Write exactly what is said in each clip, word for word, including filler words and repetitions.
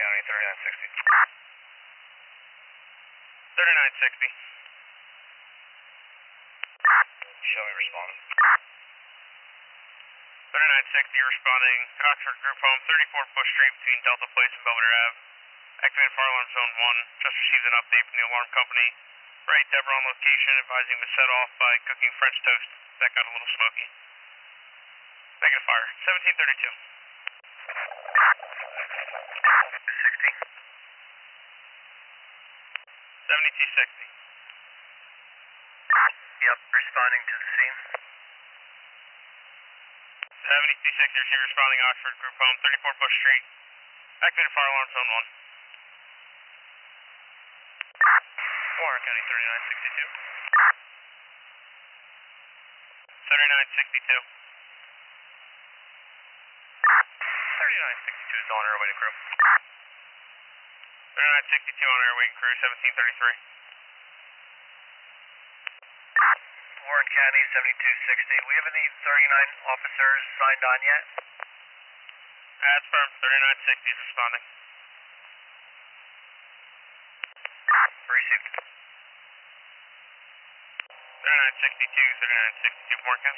County, thirty-nine sixty. thirty-nine sixty. Show me responding. thirty-nine sixty responding, Oxford Group Home, thirty-four Bush Street between Delta Place and Belvedere Ave. Activated fire alarm zone one, just received an update from the alarm company. Right, Deborah on location, advising to set off by cooking French toast. That got a little smoky. Negative fire, seventeen thirty-two. sixty. seventy-two sixty. Yep, responding to the scene. seventy-two sixty, receive responding Oxford Group Home, thirty-four Bush Street. Activated fire alarm zone one. Warren County, thirty-nine sixty-two. thirty-nine sixty-two. thirty-nine sixty-two is on airway to crew. thirty-nine sixty-two on airway and crew, seventeen thirty-three. Warren County, seventy-two sixty. We have any thirty-nine officers signed on yet? As firm, thirty-nine sixty is responding. Received. thirty-nine sixty-two, thirty-nine sixty-two, Warren County.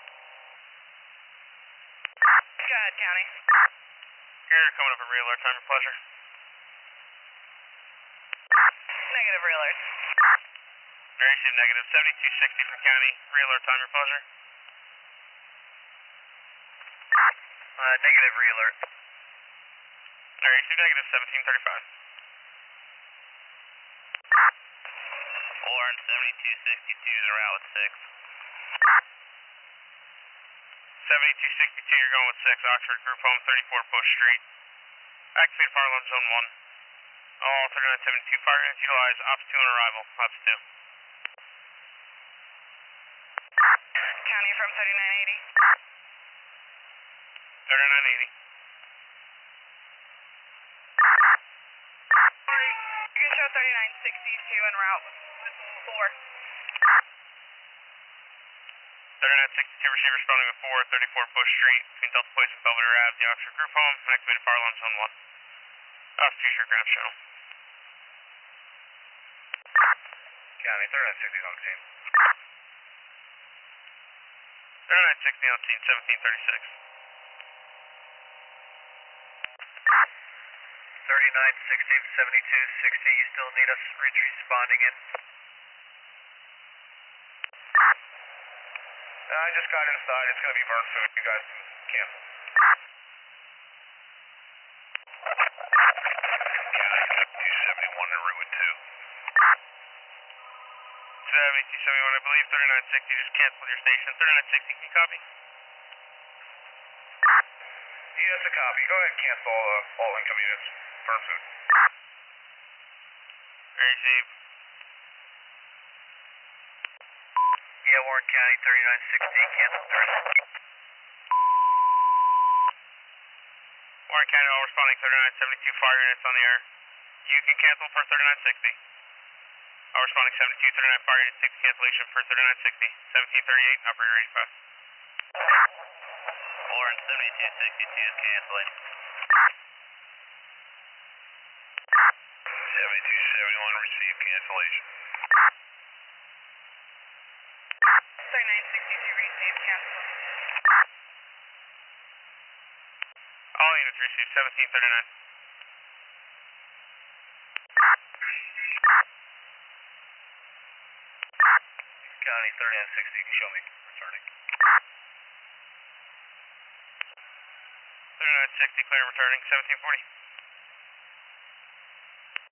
Go ahead, County. Here, coming up at re-alert time, your pleasure. Negative re-alert. I received negative, seventy-two sixty from County, re-alert time, your pleasure. Uh, negative re-alert. I received negative, seventeen thirty-five. Warren, seventy-two sixty-two is en route with six. seventy-two sixty-two, you're going with six, Oxford Group Home, thirty-four Bush Street. Activate fire alarm zone one. All thirty-nine seventy-two fire units utilize Ops two on arrival, Ops two. County from thirty-nine eighty. thirty-nine eighty. Sorry, you can show thirty-nine sixty-two en route with four. thirty-nine sixty-two, receive responding with four, thirty-four Bush Street between Delta Place and Belvedere Ave, the Oxford Group Home. Activated fire alarm zone one. Ops two, your ground channel. County, thirty-nine sixty is on the scene. thirty-nine sixty on scene, seventeen thirty-six. thirty-nine sixty, seventy-two sixty, you still need us responding in? Uh, I just got inside, it's going to be burnt food, you guys can cancel. County, two seventy-one en route with two. seventy-two seventy-one, I believe, thirty-nine sixty, just canceled your station. thirty-nine sixty, can you copy? Yes, a copy. Go ahead and cancel all, uh, all incoming units. Burn food. Received. Yeah, Warren County, thirty-nine sixty, cancel the rest. Warren County, all responding, thirty-nine seventy-two fire units on the air. You can cancel for thirty-nine sixty. All responding, seventy-two thirty-nine fire units, take the cancellation for thirty-nine sixty. seventeen thirty-eight, operator eighty-five. Warren, seventy-two sixty-two is canceling. seventy-two seventy-one, receive cancellation. thirty-nine sixty-two received, cancel. All units received, seventeen thirty-nine. County, thirty-nine sixty, you can show me returning. thirty-nine sixty, clear and returning, seventeen forty.